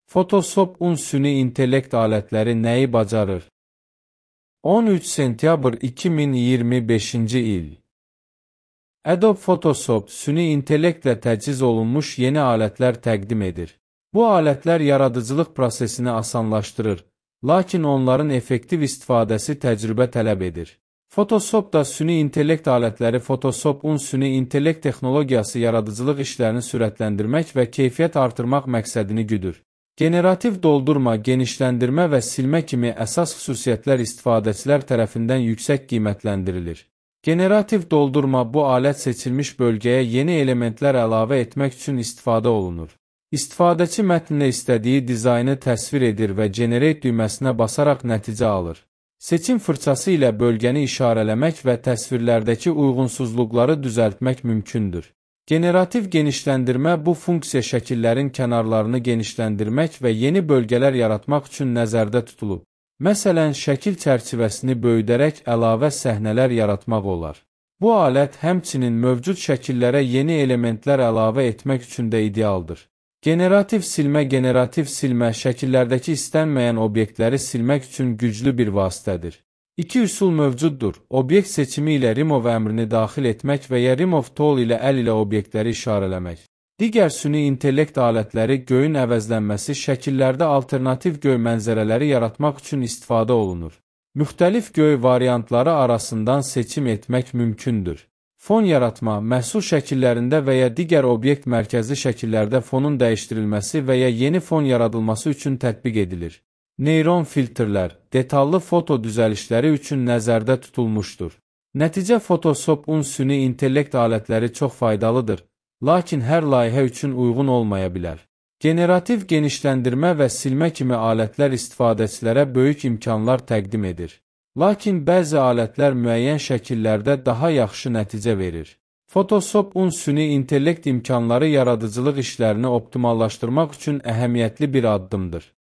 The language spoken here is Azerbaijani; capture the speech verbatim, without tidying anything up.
Photoshop un süni intellekt alətləri nəyi bacarır? on üç sentyabr iki min iyirmi beşinci il. Adobe Photoshop süni intellektlə təchiz olunmuş yeni alətlər təqdim edir. Bu alətlər yaradıcılıq prosesini asanlaşdırır, lakin onların effektiv istifadəsi təcrübə tələb edir. Photoshop da süni intellekt alətləri Photoshop un süni intellekt texnologiyası yaradıcılıq işlərini sürətləndirmək və keyfiyyət artırmaq məqsədini güdür. Generativ doldurma, genişləndirmə və silmə kimi əsas xüsusiyyətlər istifadəçilər tərəfindən yüksək qiymətləndirilir. Generativ doldurma bu alət seçilmiş bölgəyə yeni elementlər əlavə etmək üçün istifadə olunur. İstifadəçi mətndə istədiyi dizaynı təsvir edir və Generate düyməsinə basaraq nəticə alır. Seçim fırçası ilə bölgəni işarələmək və təsvirlərdəki uyğunsuzluqları düzəltmək mümkündür. Generativ genişləndirmə bu funksiya şəkillərin kənarlarını genişləndirmək və yeni bölgələr yaratmaq üçün nəzərdə tutulub. Məsələn, şəkil çərçivəsini böyüdərək əlavə səhnələr yaratmaq olar. Bu alət həmçinin mövcud şəkillərə yeni elementlər əlavə etmək üçün də idealdır. Generativ silmə Generativ silmə şəkillərdəki istənməyən obyektləri silmək üçün güclü bir vasitədir. İki üsul mövcuddur. Obyekt seçimi ilə Remove əmrini daxil etmək və ya Remove tool ilə əl ilə obyektləri işarələmək. Digər süni intellekt alətləri göyün əvəzlənməsi şəkillərdə alternativ göy mənzərələri yaratmaq üçün istifadə olunur. Müxtəlif göy variantları arasından seçim etmək mümkündür. Fon yaratma, məhsul şəkillərində və ya digər obyekt mərkəzli şəkillərdə fonun dəyişdirilməsi və ya yeni fon yaradılması üçün tətbiq edilir. Neyron filtrlər, detallı foto düzəlişləri üçün nəzərdə tutulmuşdur. Nəticə Photoshop un süni intellekt alətləri çox faydalıdır, lakin hər layihə üçün uyğun olmaya bilər. Generativ genişləndirmə və silmə kimi alətlər istifadəçilərə böyük imkanlar təqdim edir. Lakin bəzi alətlər müəyyən şəkillərdə daha yaxşı nəticə verir. Photoshop un süni intellekt imkanları yaradıcılıq işlərini optimallaşdırmaq üçün əhəmiyyətli bir addımdır.